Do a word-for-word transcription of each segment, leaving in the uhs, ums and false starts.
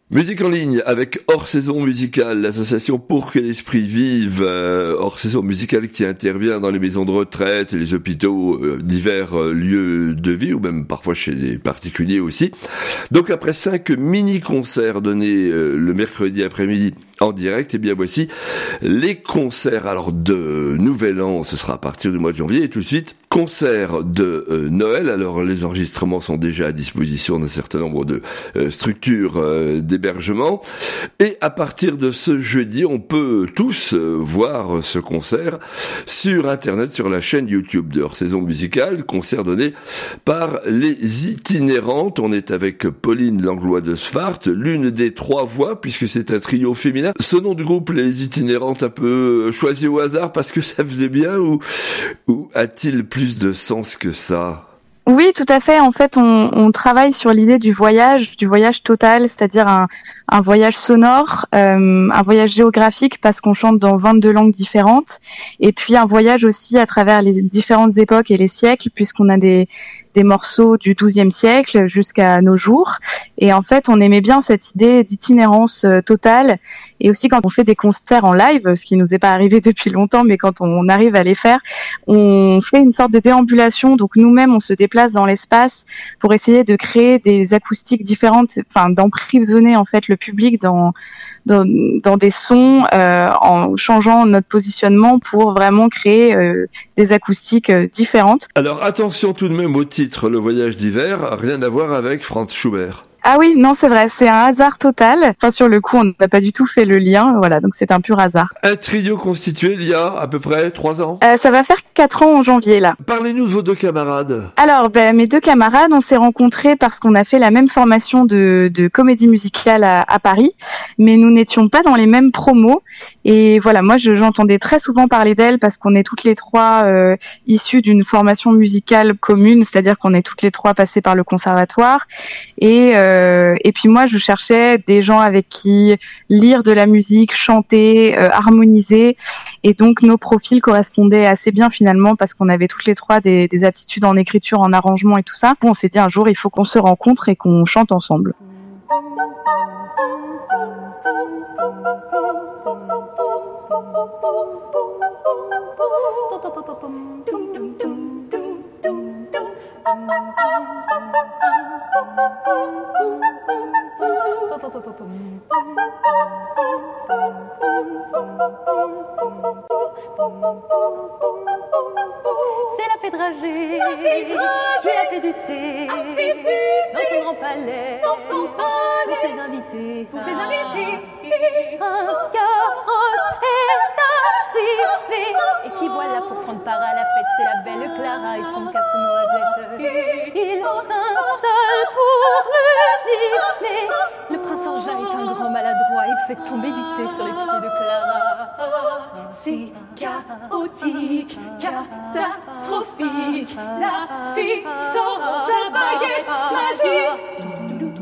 Musique en ligne avec Hors Saison Musicale, l'association Pour que l'Esprit Vive, euh, Hors Saison Musicale qui intervient dans les maisons de retraite et les hôpitaux, euh, divers euh, lieux de vie, ou même parfois chez les particuliers aussi. Donc après cinq mini-concerts donnés euh, le mercredi après-midi en direct, et eh bien voici les concerts alors de Nouvel An, ce sera à partir du mois de janvier, et tout de suite, concert de euh, Noël. Alors les enregistrements sont déjà à disposition d'un certain nombre de euh, structures euh, d'hébergement, et à partir de ce jeudi, on peut tous euh, voir ce concert sur internet, sur la chaîne YouTube de Hors Saison Musicale, concert donné par les Itinérantes. On est avec Pauline Langlois de Sfart, l'une des trois voix, puisque c'est un trio féminin. Ce nom du groupe, les Itinérantes, un peu choisi au hasard parce que ça faisait bien, ou, ou a-t-il plus de sens que ça ? Oui, tout à fait. En fait, on, on travaille sur l'idée du voyage, du voyage total, c'est-à-dire un, un voyage sonore, euh, un voyage géographique parce qu'on chante dans vingt-deux langues différentes, et puis un voyage aussi à travers les différentes époques et les siècles, puisqu'on a des des morceaux du douzième siècle jusqu'à nos jours. Et en fait, on aimait bien cette idée d'itinérance euh, totale. Et aussi quand on fait des concerts en live, ce qui nous est pas arrivé depuis longtemps, mais quand on arrive à les faire, on fait une sorte de déambulation. Donc nous-mêmes, on se déplace dans l'espace pour essayer de créer des acoustiques différentes, enfin d'emprisonner en fait le public dans dans, dans des sons, euh, en changeant notre positionnement pour vraiment créer euh, des acoustiques euh, différentes. Alors attention tout de même au titre, Le Voyage d'hiver, rien à voir avec Franz Schubert. Ah oui, non, c'est vrai, c'est un hasard total. Enfin, sur le coup, on n'a pas du tout fait le lien, voilà, donc c'est un pur hasard. Un trio constitué il y a à peu près trois ans. Euh, ça va faire quatre ans en janvier, là. Parlez-nous de vos deux camarades. Alors, ben, mes deux camarades, on s'est rencontrés parce qu'on a fait la même formation de, de comédie musicale à, à Paris, mais nous n'étions pas dans les mêmes promos. Et voilà, moi, je, j'entendais très souvent parler d'elle parce qu'on est toutes les trois euh, issues d'une formation musicale commune, c'est-à-dire qu'on est toutes les trois passées par le conservatoire. Et euh, Euh, et puis moi, je cherchais des gens avec qui lire de la musique, chanter, euh, harmoniser. Et donc, nos profils correspondaient assez bien finalement parce qu'on avait toutes les trois des, des aptitudes en écriture, en arrangement et tout ça. Bon, on s'est dit un jour, il faut qu'on se rencontre et qu'on chante ensemble. C'est la fée dragée, j'ai la fée du thé, dans son grand palais, dans son palais, pour ses invités, pour ses invités, un carrosse est arrivé, et qui voilà pour prendre part à la fête, c'est la belle Clara et son casse-noisette. Il s'installe pour le dîner. Le prince Orgeat est un grand maladroit, il fait tomber du thé sur les pieds de Clara. C'est chaotique, catastrophique, la fille sans sa baguette magique.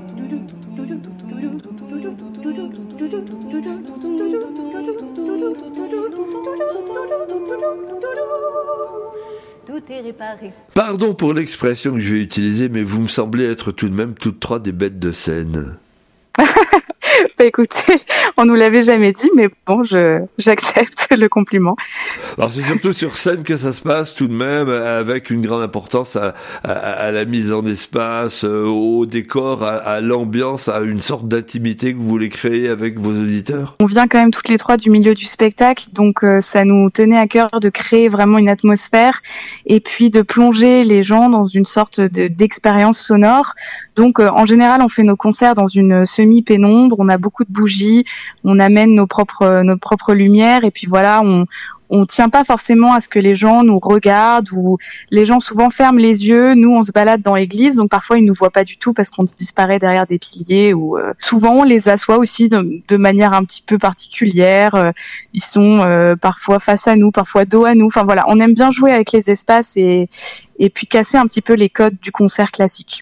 Tout est réparé. Pardon pour l'expression que je vais utiliser, mais vous me semblez être tout de même toutes trois des bêtes de scène. Bah écoutez, on nous l'avait jamais dit, mais bon, je j'accepte le compliment. Alors c'est surtout sur scène que ça se passe tout de même, avec une grande importance à, à, à la mise en espace, au décor, à, à l'ambiance, à une sorte d'intimité que vous voulez créer avec vos auditeurs. On vient quand même toutes les trois du milieu du spectacle, donc euh, ça nous tenait à cœur de créer vraiment une atmosphère et puis de plonger les gens dans une sorte de, d'expérience sonore. Donc euh, en général, on fait nos concerts dans une semi-pénombre, on a beaucoup de bougies, on amène nos propres nos propres lumières et puis voilà, on on tient pas forcément à ce que les gens nous regardent, ou les gens souvent ferment les yeux. Nous, on se balade dans l'église, donc parfois ils nous voient pas du tout parce qu'on disparaît derrière des piliers, ou euh, souvent on les assoit aussi de, de manière un petit peu particulière. Euh, ils sont euh, parfois face à nous, parfois dos à nous. Enfin voilà, on aime bien jouer avec les espaces et et puis casser un petit peu les codes du concert classique.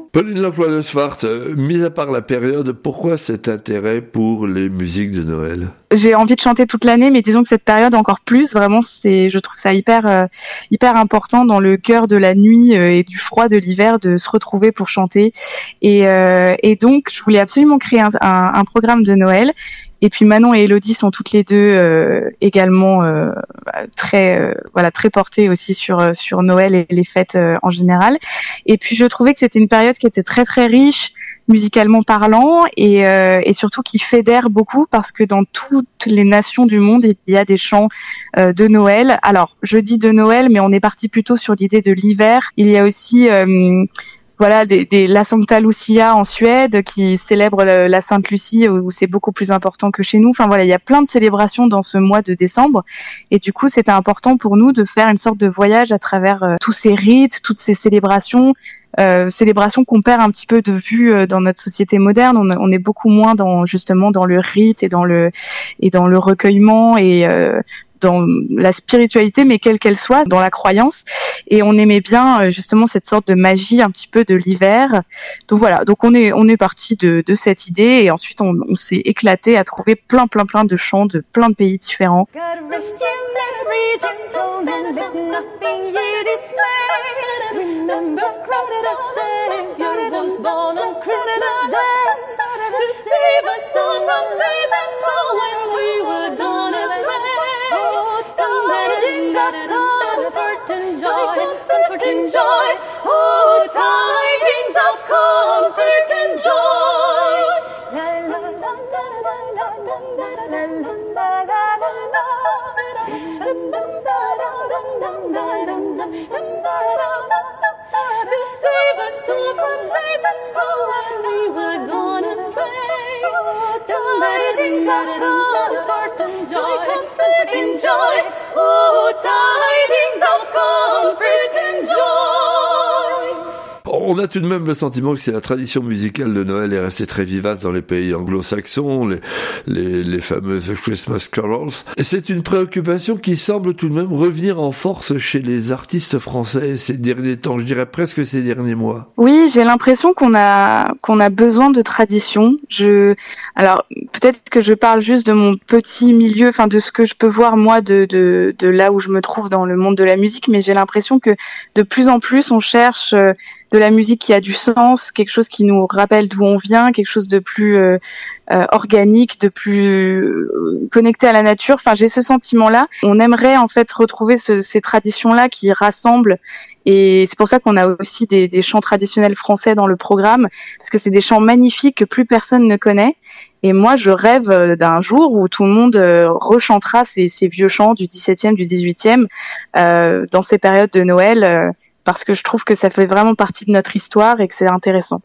Pauline Lacroix de Swart, euh, mis à part la période, pourquoi cet intérêt pour les musiques de Noël? J'ai envie de chanter toute l'année, mais disons que cette période encore plus, vraiment, c'est, je trouve ça hyper, euh, hyper important dans le cœur de la nuit euh, et du froid de l'hiver de se retrouver pour chanter. Et, euh, et donc, je voulais absolument créer un, un, un programme de Noël. Et puis Manon et Élodie sont toutes les deux euh, également euh, très, euh, voilà, très portées aussi sur sur Noël et les fêtes euh, en général. Et puis je trouvais que c'était une période qui était très très riche musicalement parlant et, euh, et surtout qui fédère beaucoup parce que dans toutes les nations du monde, il y a des chants euh, de Noël. Alors, je dis de Noël, mais on est parti plutôt sur l'idée de l'hiver. Il y a aussi... Euh, Voilà, des, des, la Sancta Lucia en Suède qui célèbre le, la Sainte Lucie où c'est beaucoup plus important que chez nous. Enfin voilà, il y a plein de célébrations dans ce mois de décembre et du coup c'était important pour nous de faire une sorte de voyage à travers euh, tous ces rites, toutes ces célébrations, euh, célébrations qu'on perd un petit peu de vue euh, dans notre société moderne. On, on est beaucoup moins dans justement dans le rite et dans le et dans le recueillement et euh, dans la spiritualité, mais quelle qu'elle soit, dans la croyance. Et on aimait bien justement cette sorte de magie un petit peu de l'hiver. Donc voilà, donc on est on est parti de, de cette idée et ensuite on, on s'est éclaté à trouver plein plein plein de chants de plein de pays différents. Tidings of comfort and joy, comfort and joy. Oh, tidings of comfort and joy. La la la la la la la la la la. To save us all from Satan's foe when we were gone astray. Tidings of comfort and joy, comfort and joy. Oh, tidings of comfort and joy. On a tout de même le sentiment que c'est la tradition musicale de Noël est restée très vivace dans les pays anglo-saxons, les, les, les fameuses Christmas carols. Et c'est une préoccupation qui semble tout de même revenir en force chez les artistes français ces derniers temps, je dirais presque ces derniers mois. Oui, j'ai l'impression qu'on a qu'on a besoin de tradition. Je, alors peut-être que je parle juste de mon petit milieu, enfin de ce que je peux voir moi de de de là où je me trouve dans le monde de la musique, mais j'ai l'impression que de plus en plus on cherche de la musique qui a du sens, quelque chose qui nous rappelle d'où on vient, quelque chose de plus euh, euh, organique, de plus euh, connecté à la nature. Enfin, j'ai ce sentiment-là. On aimerait en fait retrouver ce, ces traditions-là qui rassemblent. Et c'est pour ça qu'on a aussi des, des chants traditionnels français dans le programme, parce que c'est des chants magnifiques que plus personne ne connaît. Et moi, je rêve d'un jour où tout le monde euh, rechantera ces, ces vieux chants du dix-septième, du dix-huitième euh, dans ces périodes de Noël. Euh, parce que je trouve que ça fait vraiment partie de notre histoire et que c'est intéressant.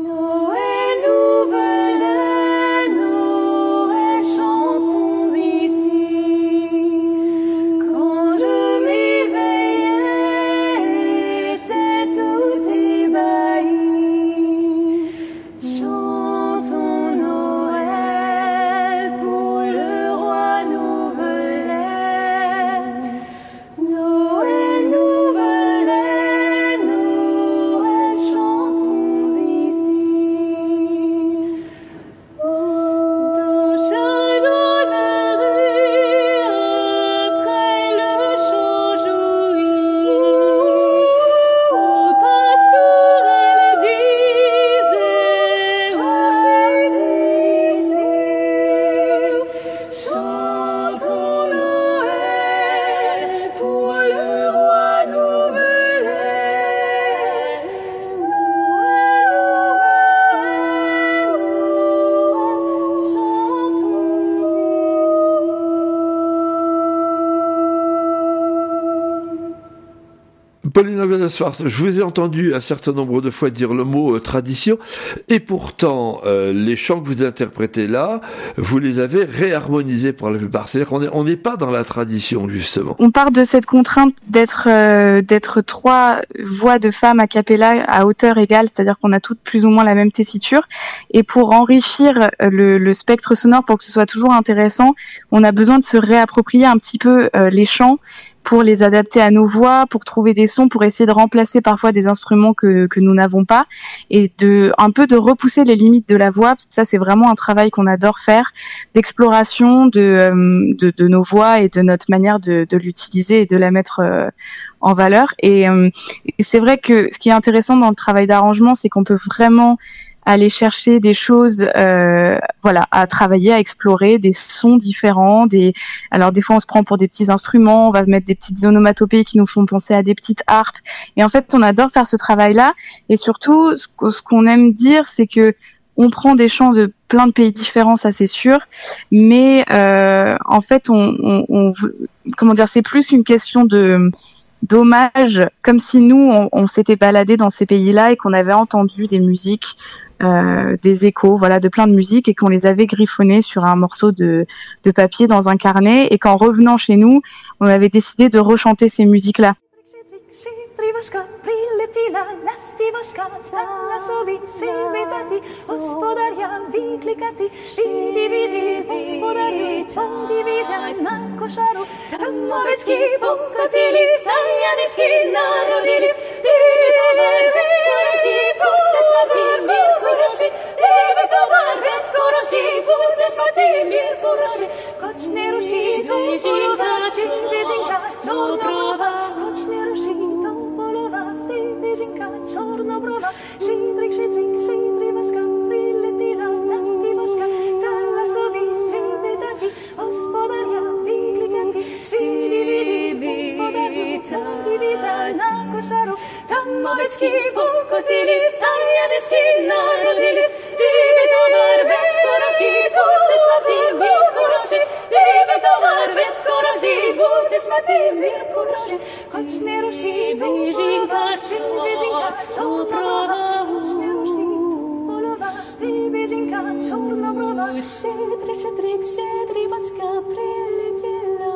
Pauline Lacroix de Swart, je vous ai entendu un certain nombre de fois dire le mot euh, tradition, et pourtant, euh, les chants que vous interprétez là, vous les avez réharmonisés pour la plupart. C'est-à-dire qu'on est, on n'est pas dans la tradition, justement. On part de cette contrainte d'être, euh, d'être trois voix de femmes a cappella à hauteur égale, c'est-à-dire qu'on a toutes plus ou moins la même tessiture. Et pour enrichir le, le spectre sonore, pour que ce soit toujours intéressant, on a besoin de se réapproprier un petit peu euh, les chants, pour les adapter à nos voix, pour trouver des sons, pour essayer de remplacer parfois des instruments que que nous n'avons pas, et de un peu de repousser les limites de la voix, parce que ça c'est vraiment un travail qu'on adore faire, d'exploration de euh, de, de nos voix et de notre manière de, de l'utiliser et de la mettre euh, en valeur. Et, euh, et c'est vrai que ce qui est intéressant dans le travail d'arrangement, c'est qu'on peut vraiment aller chercher des choses, euh, voilà, à travailler, à explorer, des sons différents. Des, alors des fois on se prend pour des petits instruments, on va mettre des petites onomatopées qui nous font penser à des petites harpes. Et en fait, on adore faire ce travail-là. Et surtout, ce, ce qu'on aime dire, c'est que on prend des chants de plein de pays différents, ça c'est sûr, mais euh, en fait, on, on, on, comment dire, c'est plus une question de d'hommage, comme si nous, on, on s'était baladé dans ces pays-là et qu'on avait entendu des musiques, euh, des échos, voilà, de plein de musiques, et qu'on les avait griffonnés sur un morceau de, de papier dans un carnet, et qu'en revenant chez nous, on avait décidé de rechanter ces musiques-là. Trivaška, priletila, lastivaška, stala sobi, šibetati, gospodarja, viklikati, vidi, vidi, gospodarju, tvandi viža na košaru, tamovečki, pokatili, sanjaniški, narodilic, divi tovar, veskoroši, budeš papir, mir koroši, divi tovar, veskoroši, budeš papir, mir koroši, koč ne ruši, vižinka, vižinka, sobrova, koč ne ruši, Vižinka, čornobrova, šitrik, šitrik, šitrivaška, priletila, lastivaška, stala sobi, šibetati, gospodarja, viklikati, vidi, vidi, gospodarja, tvandi viža na košaru, tamovečki, pokotili, sanjaniški, narodili, divi tovar, veskoroši, budeš papir, mir koroši, divi tovar, veskoroši, budeš papir, mir koroši, koč ne ruši, vižinka, Vižinka, soprova, učne ruši, polova, ty vižinka, čornobrova, šetrik, šetrik, šetrivačka, priletela.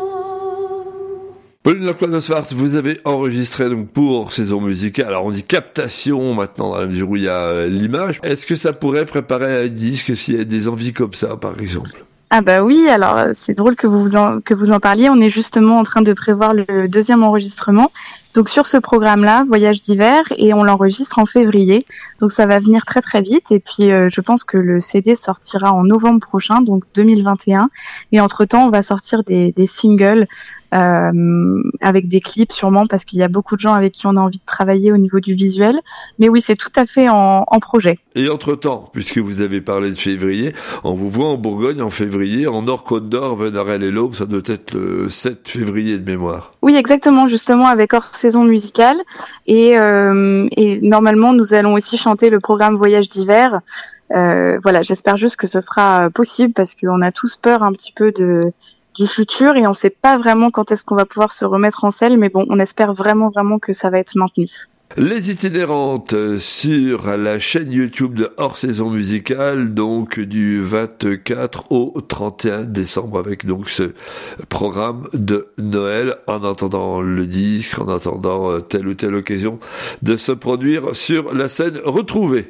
Pauline Lacroix-Noswart, vous avez enregistré donc pour Saison Musicale. Alors on dit captation maintenant dans la mesure où il y a l'image. Est-ce que ça pourrait préparer un disque s'il y a des envies comme ça, par exemple? Ah bah oui, alors c'est drôle que vous en, que vous en parliez. On est justement en train de prévoir le deuxième enregistrement. Donc sur ce programme-là, Voyage d'hiver, et on l'enregistre en février. Donc ça va venir très très vite. Et puis euh, je pense que le C D sortira en novembre prochain, donc deux mille vingt et un. Et entre-temps, on va sortir des, des singles euh, avec des clips sûrement, parce qu'il y a beaucoup de gens avec qui on a envie de travailler au niveau du visuel. Mais oui, c'est tout à fait en, en projet. Et entre-temps, puisque vous avez parlé de février, on vous voit en Bourgogne en février, en Nord-Côte d'Or, Venarel et l'Aube, ça doit être le sept février de mémoire. Oui, exactement, justement, avec hors saison musicale. Et, euh, et normalement, nous allons aussi chanter le programme Voyage d'hiver. Euh, voilà, j'espère juste que ce sera possible, parce qu'on a tous peur un petit peu de du futur, et on ne sait pas vraiment quand est-ce qu'on va pouvoir se remettre en selle, mais bon, on espère vraiment, vraiment que ça va être maintenu. Les itinérantes sur la chaîne YouTube de Hors Saison Musicale, donc du vingt-quatre au trente et un décembre, avec donc ce programme de Noël, en attendant le disque, en attendant telle ou telle occasion de se produire sur la scène retrouvée.